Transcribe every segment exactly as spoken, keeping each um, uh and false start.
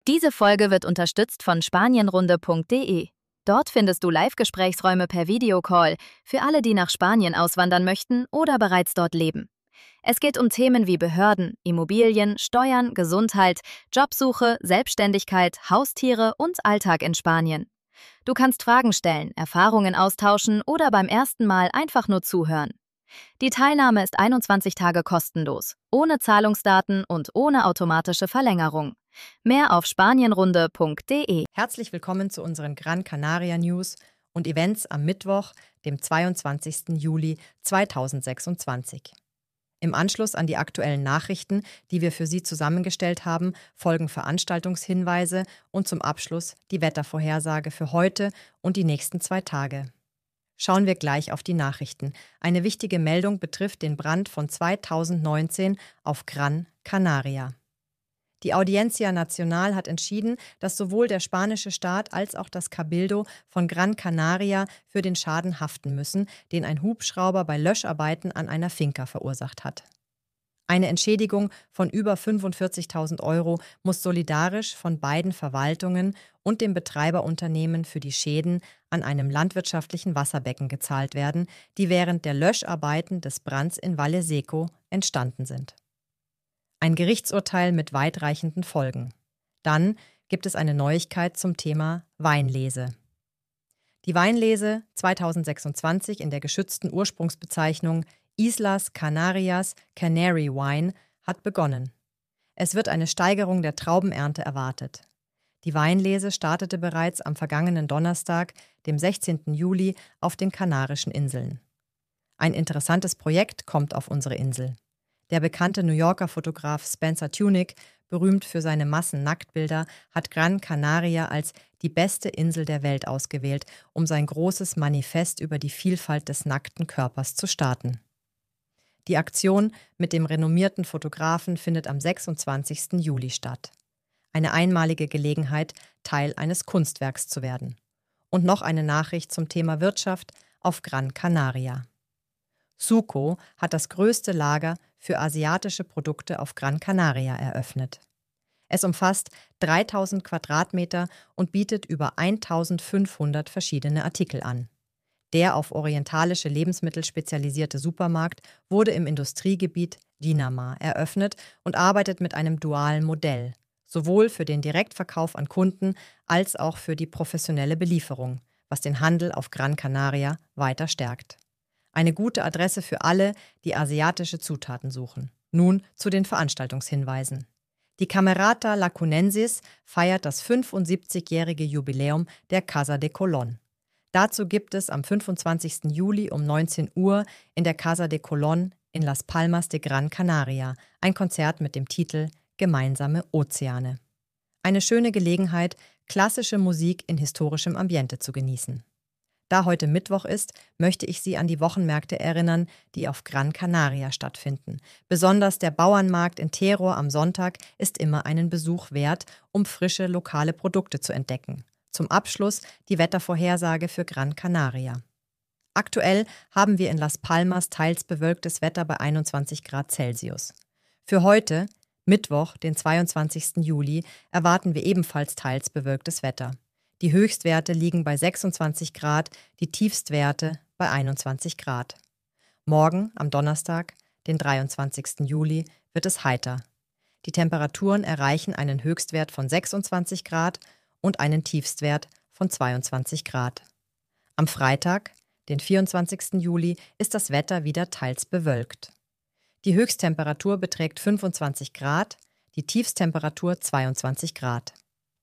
Diese Folge wird unterstützt von spanienrunde punkt de. Dort findest du Live-Gesprächsräume per Videocall für alle, die nach Spanien auswandern möchten oder bereits dort leben. Es geht um Themen wie Behörden, Immobilien, Steuern, Gesundheit, Jobsuche, Selbstständigkeit, Haustiere und Alltag in Spanien. Du kannst Fragen stellen, Erfahrungen austauschen oder beim ersten Mal einfach nur zuhören. Die Teilnahme ist einundzwanzig Tage kostenlos, ohne Zahlungsdaten und ohne automatische Verlängerung. Mehr auf spanienrunde punkt de. Herzlich willkommen zu unseren Gran Canaria News und Events am Mittwoch, dem zweiundzwanzigsten Juli zweitausendsechsundzwanzig. Im Anschluss an die aktuellen Nachrichten, die wir für Sie zusammengestellt haben, folgen Veranstaltungshinweise und zum Abschluss die Wettervorhersage für heute und die nächsten zwei Tage. Schauen wir gleich auf die Nachrichten. Eine wichtige Meldung betrifft den Brand von zweitausendneunzehn auf Gran Canaria. Die Audiencia Nacional hat entschieden, dass sowohl der spanische Staat als auch das Cabildo von Gran Canaria für den Schaden haften müssen, den ein Hubschrauber bei Löscharbeiten an einer Finca verursacht hat. Eine Entschädigung von über fünfundvierzigtausend Euro muss solidarisch von beiden Verwaltungen und dem Betreiberunternehmen für die Schäden an einem landwirtschaftlichen Wasserbecken gezahlt werden, die während der Löscharbeiten des Brands in Valle Seco entstanden sind. Ein Gerichtsurteil mit weitreichenden Folgen. Dann gibt es eine Neuigkeit zum Thema Weinlese. Die Weinlese zweitausendsechsundzwanzig in der geschützten Ursprungsbezeichnung Islas Canarias Canary Wine hat begonnen. Es wird eine Steigerung der Traubenernte erwartet. Die Weinlese startete bereits am vergangenen Donnerstag, dem sechzehnten Juli, auf den Kanarischen Inseln. Ein interessantes Projekt kommt auf unsere Insel. Der bekannte New Yorker Fotograf Spencer Tunick, berühmt für seine Massennacktbilder, hat Gran Canaria als die beste Insel der Welt ausgewählt, um sein großes Manifest über die Vielfalt des nackten Körpers zu starten. Die Aktion mit dem renommierten Fotografen findet am sechsundzwanzigsten Juli statt. Eine einmalige Gelegenheit, Teil eines Kunstwerks zu werden. Und noch eine Nachricht zum Thema Wirtschaft auf Gran Canaria. Suco hat das größte Lager für asiatische Produkte auf Gran Canaria eröffnet. Es umfasst dreitausend Quadratmeter und bietet über eintausendfünfhundert verschiedene Artikel an. Der auf orientalische Lebensmittel spezialisierte Supermarkt wurde im Industriegebiet Dinamar eröffnet und arbeitet mit einem dualen Modell, sowohl für den Direktverkauf an Kunden als auch für die professionelle Belieferung, was den Handel auf Gran Canaria weiter stärkt. Eine gute Adresse für alle, die asiatische Zutaten suchen. Nun zu den Veranstaltungshinweisen. Die Camerata Lacunensis feiert das fünfundsiebzigjährige Jubiläum der Casa de Colón. Dazu gibt es am fünfundzwanzigsten Juli um neunzehn Uhr in der Casa de Colón in Las Palmas de Gran Canaria ein Konzert mit dem Titel Gemeinsame Ozeane. Eine schöne Gelegenheit, klassische Musik in historischem Ambiente zu genießen. Da heute Mittwoch ist, möchte ich Sie an die Wochenmärkte erinnern, die auf Gran Canaria stattfinden. Besonders der Bauernmarkt in Teror am Sonntag ist immer einen Besuch wert, um frische lokale Produkte zu entdecken. Zum Abschluss die Wettervorhersage für Gran Canaria. Aktuell haben wir in Las Palmas teils bewölktes Wetter bei einundzwanzig Grad Celsius. Für heute, Mittwoch, den zweiundzwanzigsten Juli, erwarten wir ebenfalls teils bewölktes Wetter. Die Höchstwerte liegen bei sechsundzwanzig Grad, die Tiefstwerte bei einundzwanzig Grad. Morgen, am Donnerstag, den dreiundzwanzigsten Juli, wird es heiter. Die Temperaturen erreichen einen Höchstwert von sechsundzwanzig Grad und einen Tiefstwert von zweiundzwanzig Grad. Am Freitag, den vierundzwanzigsten Juli, ist das Wetter wieder teils bewölkt. Die Höchsttemperatur beträgt fünfundzwanzig Grad, die Tiefsttemperatur zweiundzwanzig Grad.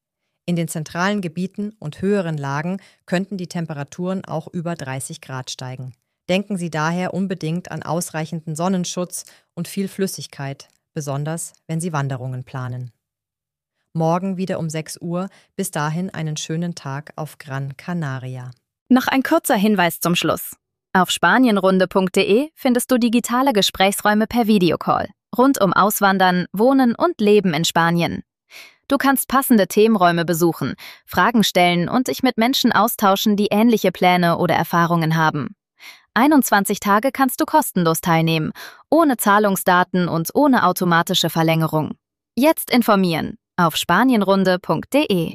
In den zentralen Gebieten und höheren Lagen könnten die Temperaturen auch über dreißig Grad steigen. Denken Sie daher unbedingt an ausreichenden Sonnenschutz und viel Flüssigkeit, besonders wenn Sie Wanderungen planen. Morgen wieder um sechs Uhr, bis dahin einen schönen Tag auf Gran Canaria. Noch ein kurzer Hinweis zum Schluss. Auf spanienrunde punkt de findest du digitale Gesprächsräume per Videocall, rund um Auswandern, Wohnen und Leben in Spanien. Du kannst passende Themenräume besuchen, Fragen stellen und dich mit Menschen austauschen, die ähnliche Pläne oder Erfahrungen haben. einundzwanzig Tage kannst du kostenlos teilnehmen, ohne Zahlungsdaten und ohne automatische Verlängerung. Jetzt informieren. auf spanienrunde punkt de.